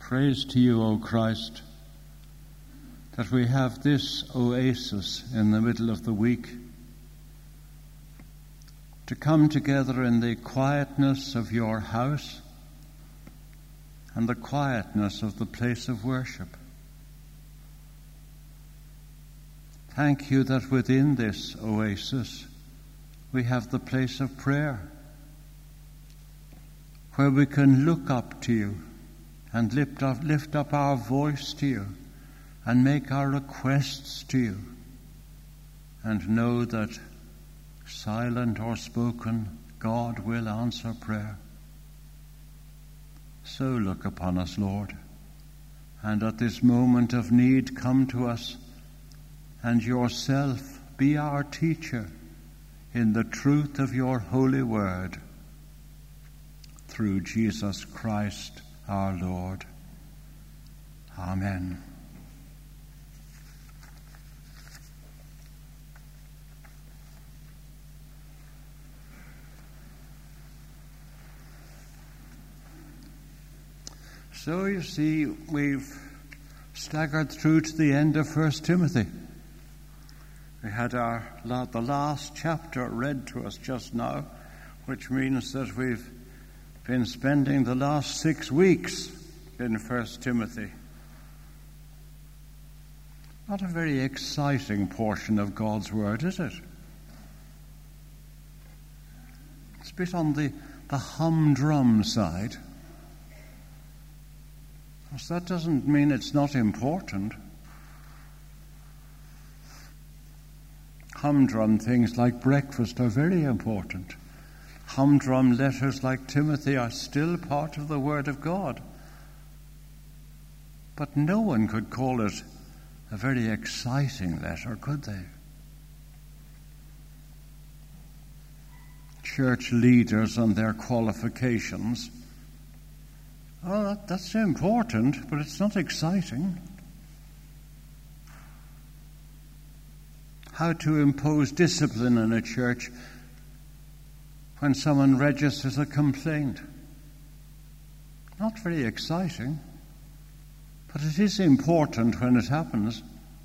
Praise to you, O Christ, that we have this oasis in the middle of the week to come together in the quietness of your house and the quietness of the place of worship. Thank you that within this oasis we have the place of prayer, where we can look up to you and lift up our voice to you and make our requests to you, and know that, silent or spoken, God will answer prayer. So look upon us, Lord, and at this moment of need come to us, and yourself be our teacher in the truth of your holy word, through Jesus Christ our Lord. Amen. So you see, we've staggered through to the end of 1 Timothy. We had the last chapter read to us just now, which means that we've been spending the last 6 weeks in 1 Timothy. Not a very exciting portion of God's Word, is it? It's a bit on the humdrum side. So that doesn't mean it's not important. Humdrum things like breakfast are very important. Humdrum letters like Timothy are still part of the Word of God. But no one could call it a very exciting letter, could they? Church leaders and their qualifications, well, that's important, but it's not exciting. How to impose discipline in a church when someone registers a complaint. Not very exciting, but it is important when it happens.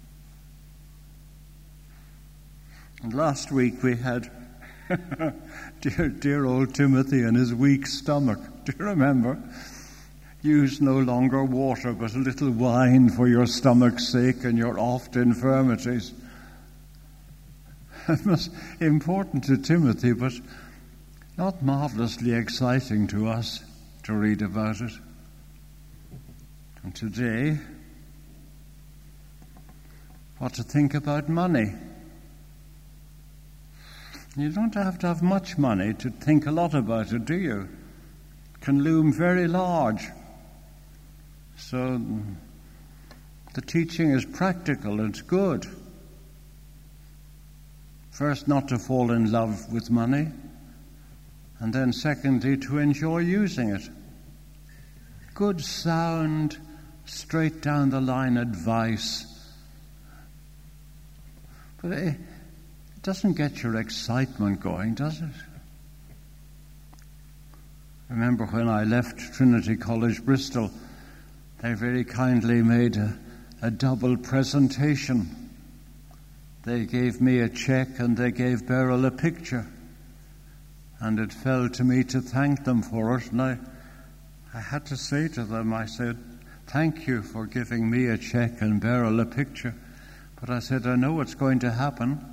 And last week we had dear old Timothy and his weak stomach. Do you remember? Use no longer water, but a little wine for your stomach's sake and your oft infirmities. It was important to Timothy, but not marvelously exciting to us to read about it. And today, what to think about money. You don't have to have much money to think a lot about it, do you? It can loom very large. So the teaching is practical, it's good. First, not to fall in love with money, and then secondly, to enjoy using it. Good, sound, straight down the line advice. But it doesn't get your excitement going, does it? Remember when I left Trinity College, Bristol, they very kindly made a double presentation. They gave me a check and they gave Beryl a picture. And it fell to me to thank them for it. And I had to say to them, I said, thank you for giving me a check and Beryl a picture. But I said, I know what's going to happen.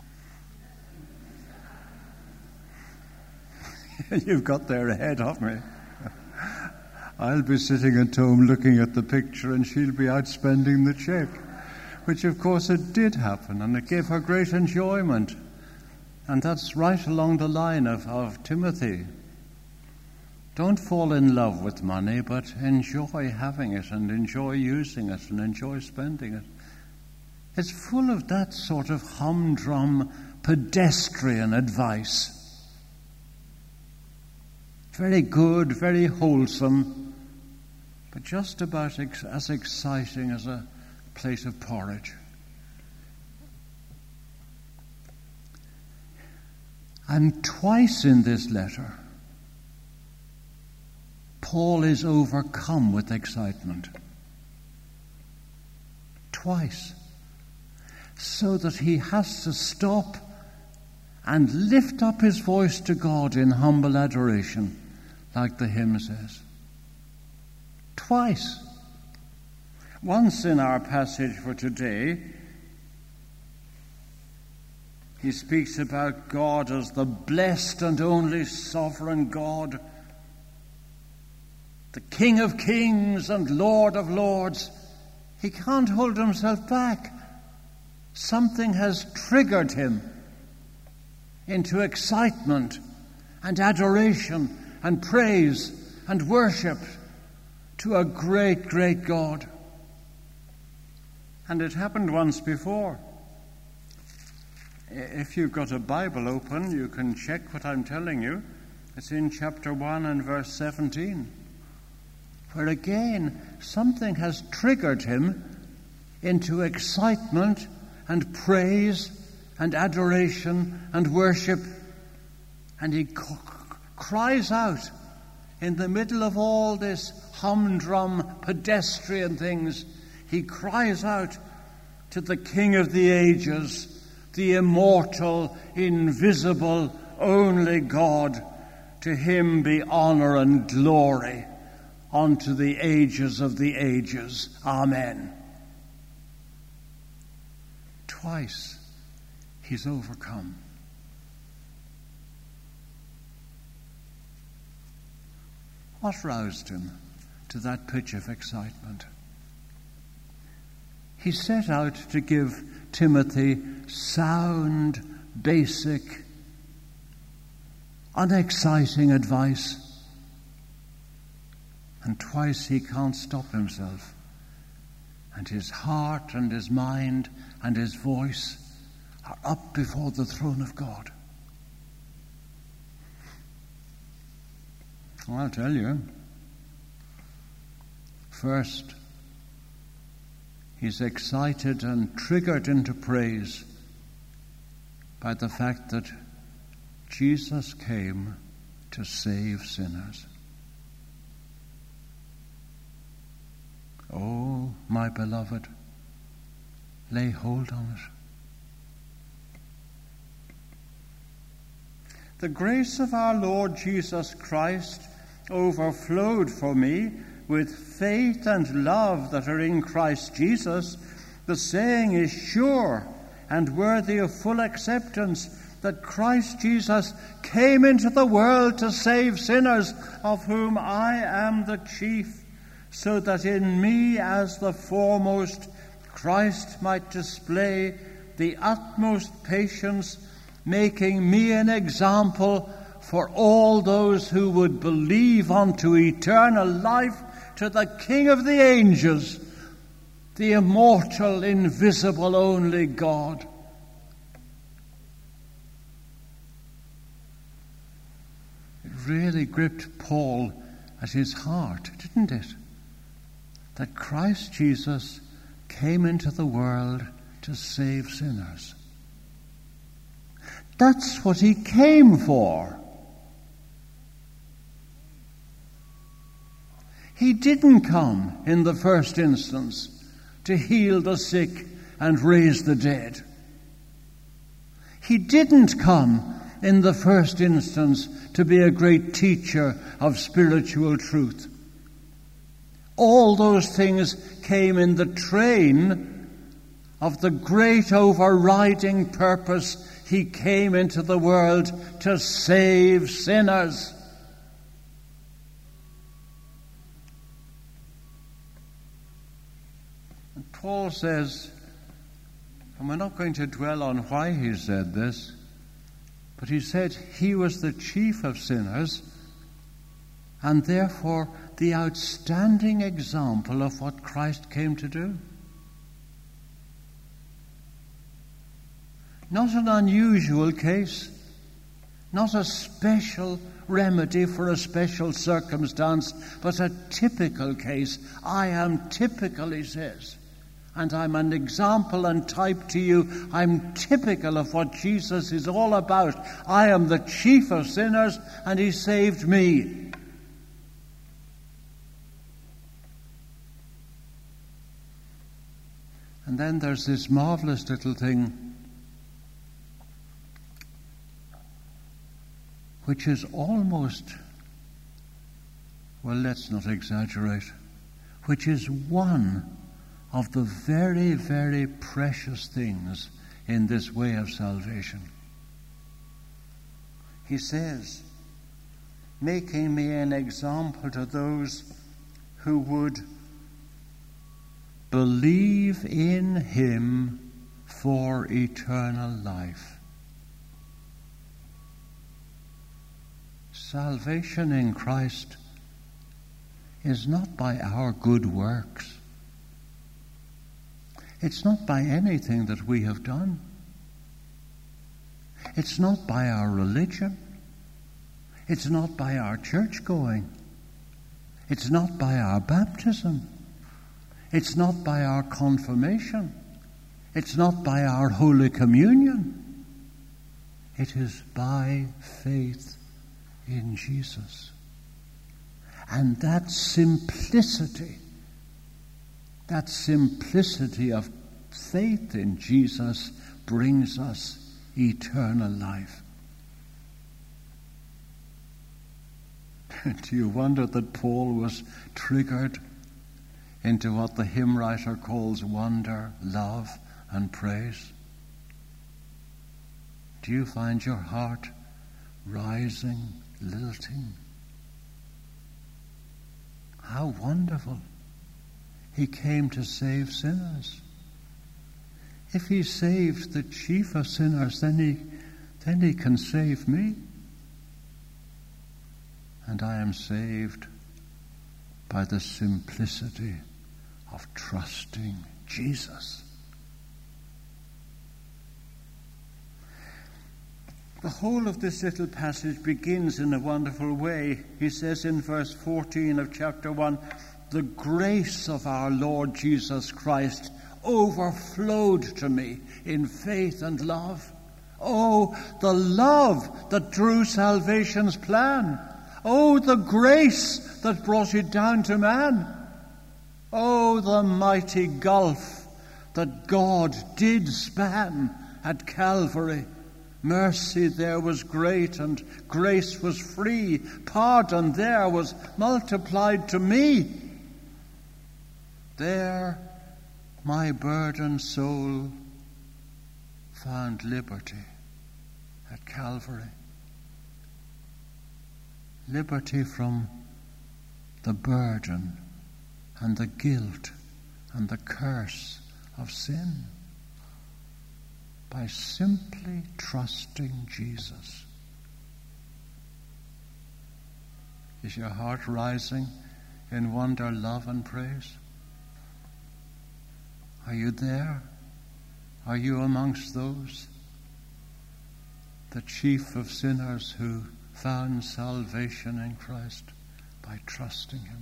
You've got there ahead of me. I'll be sitting at home looking at the picture and she'll be out spending the check. Which, of course, it did happen, and it gave her great enjoyment. And that's right along the line of Timothy. Don't fall in love with money, but enjoy having it and enjoy using it and enjoy spending it. It's full of that sort of humdrum, pedestrian advice. Very good, very wholesome, but just about as exciting as a plate of porridge. And twice in this letter, Paul is overcome with excitement. Twice. So that he has to stop and lift up his voice to God in humble adoration, like the hymn says. Twice. Once in our passage for today, he speaks about God as the blessed and only sovereign God, the King of kings and Lord of lords. He can't hold himself back. Something has triggered him into excitement and adoration and praise and worship to a great, great God. And it happened once before. If you've got a Bible open, you can check what I'm telling you. It's in chapter 1 and verse 17, where again something has triggered him into excitement and praise and adoration and worship. And he cries out in the middle of all this humdrum pedestrian things. He cries out to the King of the ages, the immortal, invisible, only God. To him be honor and glory unto the ages of the ages. Amen. Twice he's overcome. What roused him to that pitch of excitement? He set out to give Timothy sound, basic, unexciting advice. And twice he can't stop himself. And his heart and his mind and his voice are up before the throne of God. Well, I'll tell you. First, he's excited and triggered into praise by the fact that Jesus came to save sinners. Oh, my beloved, lay hold on it. The grace of our Lord Jesus Christ overflowed for me with faith and love that are in Christ Jesus. The saying is sure and worthy of full acceptance, that Christ Jesus came into the world to save sinners, of whom I am the chief, so that in me as the foremost Christ might display the utmost patience, making me an example for all those who would believe unto eternal life, to the King of the angels, the immortal, invisible, only God. It really gripped Paul at his heart, didn't it? That Christ Jesus came into the world to save sinners. That's what he came for. He didn't come in the first instance to heal the sick and raise the dead. He didn't come in the first instance to be a great teacher of spiritual truth. All those things came in the train of the great overriding purpose. He came into the world to save sinners. And Paul says, and we're not going to dwell on why he said this, but he said he was the chief of sinners and therefore the outstanding example of what Christ came to do. Not an unusual case, not a special remedy for a special circumstance, but a typical case. I am typical, he says, and I'm an example and type to you. I'm typical of what Jesus is all about. I am the chief of sinners, and he saved me. And then there's this marvelous little thing which is almost, well, let's not exaggerate, which is one of the very, very precious things in this way of salvation. He says, making me an example to those who would believe in him for eternal life. Salvation in Christ is not by our good works. It's not by anything that we have done. It's not by our religion. It's not by our church going. It's not by our baptism. It's not by our confirmation. It's not by our Holy Communion. It is by faith in Jesus. And that simplicity of faith in Jesus brings us eternal life. Do you wonder that Paul was triggered into what the hymn writer calls wonder, love, and praise? Do you find your heart rising, lilting? How wonderful. He came to save sinners. If he saved the chief of sinners, then he can save me. And I am saved by the simplicity of trusting Jesus. The whole of this little passage begins in a wonderful way. He says in verse 14 of chapter 1, the grace of our Lord Jesus Christ overflowed to me in faith and love. Oh, the love that drew salvation's plan. Oh, the grace that brought it down to man. Oh, the mighty gulf that God did span at Calvary. Mercy there was great and grace was free. Pardon there was multiplied to me. There my burdened soul found liberty at Calvary. Liberty from the burden and the guilt and the curse of sin by simply trusting Jesus. Is your heart rising in wonder, love, and praise? Are you there? Are you amongst those, the chief of sinners who found salvation in Christ by trusting him?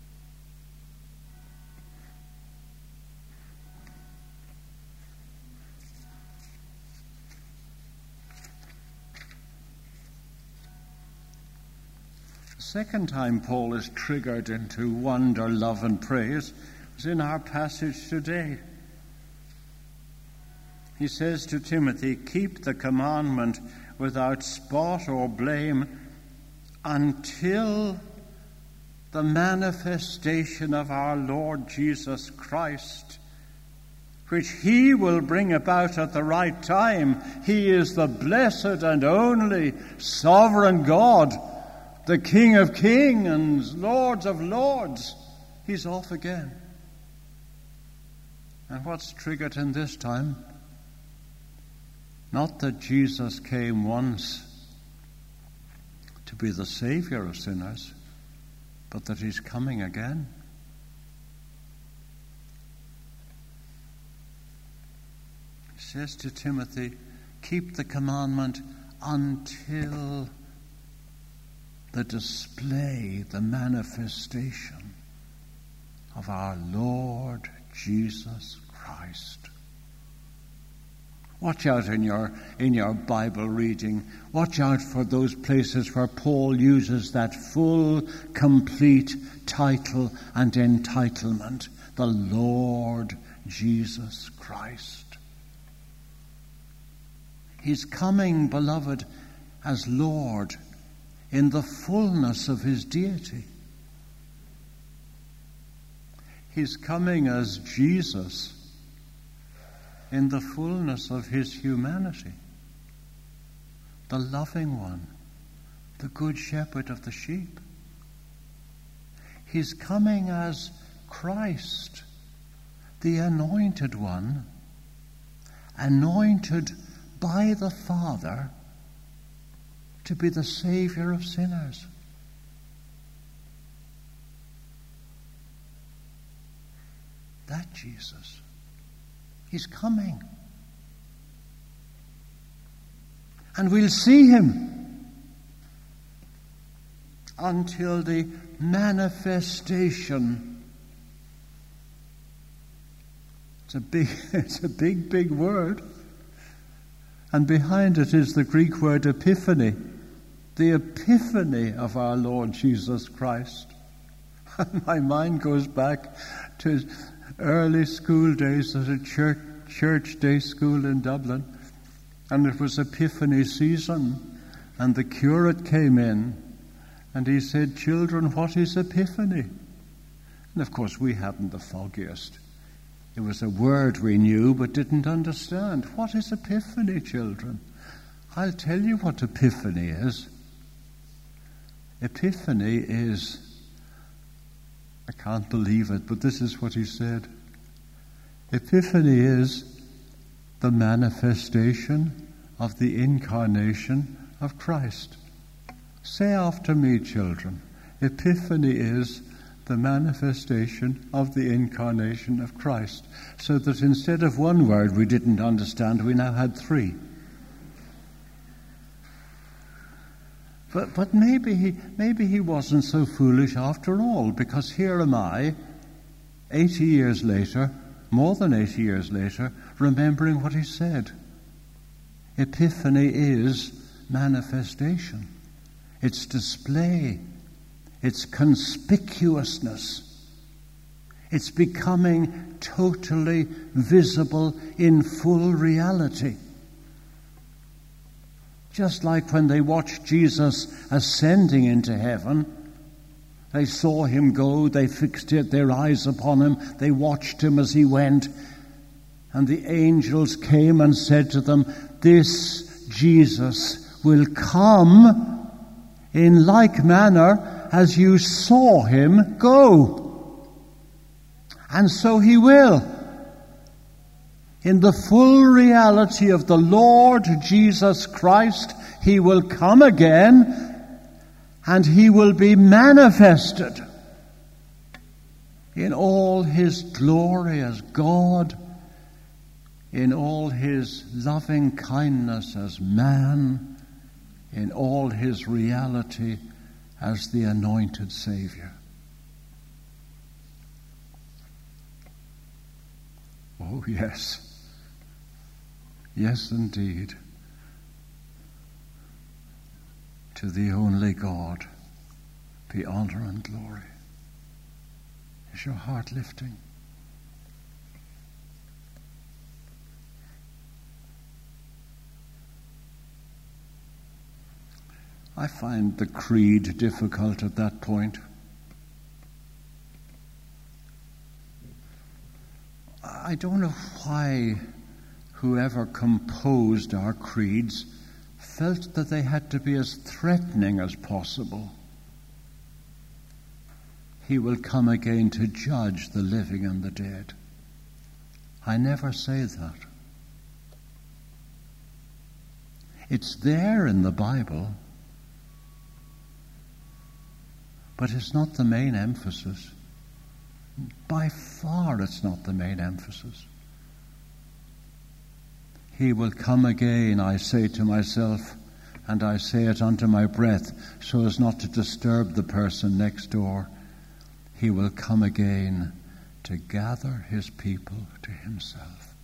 The second time Paul is triggered into wonder, love, and praise is in our passage today. He says to Timothy, keep the commandment without spot or blame until the manifestation of our Lord Jesus Christ, which he will bring about at the right time. He is the blessed and only sovereign God, the King of kings and Lord of lords. He's off again. And what's triggered in this time? Not that Jesus came once to be the Savior of sinners, but that he's coming again. He says to Timothy, keep the commandment until the display, the manifestation of our Lord Jesus Christ. Watch out in your Bible reading. Watch out for those places where Paul uses that full, complete title and entitlement. the Lord Jesus Christ. He's coming, beloved, as Lord in the fullness of his deity. He's coming as Jesus in the fullness of his humanity, the loving one, the good shepherd of the sheep. He's coming as Christ, the anointed one, anointed by the Father to be the Savior of sinners. That Jesus, he's coming. And we'll see him until the manifestation. It's a big word. And behind it is the Greek word epiphany, the epiphany of our Lord Jesus Christ. And my mind goes back to early school days at a church day school in Dublin. And it was Epiphany season. And the curate came in and he said, "Children, what is Epiphany?" And of course we hadn't the foggiest. It was a word we knew but didn't understand. What is Epiphany, children? I'll tell you what Epiphany is. Epiphany is, I can't believe it, but this is what he said. Epiphany is the manifestation of the incarnation of Christ. Say after me, children. Epiphany is the manifestation of the incarnation of Christ. So that instead of one word we didn't understand, we now had three. But maybe he wasn't so foolish after all, because here am I, 80 years later, more than 80 years later, remembering what he said. Epiphany is manifestation. It's display. It's conspicuousness. It's becoming totally visible in full reality. Just like when they watched Jesus ascending into heaven, they saw him go, they fixed their eyes upon him, they watched him as he went, and the angels came and said to them, "This Jesus will come in like manner as you saw him go." And so he will. In the full reality of the Lord Jesus Christ, he will come again and he will be manifested in all his glory as God, in all his loving kindness as man, in all his reality as the anointed Savior. Oh, yes. Yes, indeed. To the only God be honor and glory. Is your heart lifting? I find the creed difficult at that point. I don't know why whoever composed our creeds felt that they had to be as threatening as possible. He will come again to judge the living and the dead. I never say that. It's there in the Bible, but it's not the main emphasis. By far, it's not the main emphasis. He will come again, I say to myself, and I say it under my breath, so as not to disturb the person next door. He will come again to gather his people to himself.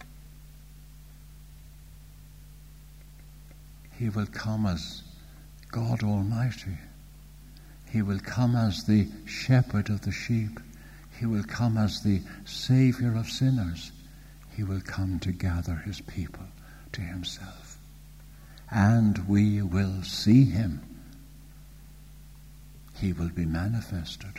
He will come as God Almighty. He will come as the shepherd of the sheep. He will come as the Savior of sinners. He will come to gather his people to himself. And we will see him. He will be manifested.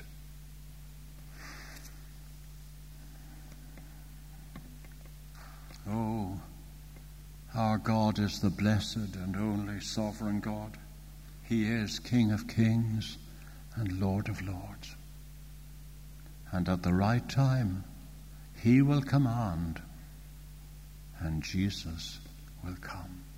Oh, our God is the blessed and only sovereign God. He is King of kings and Lord of lords. And at the right time, he will command, and Jesus will come.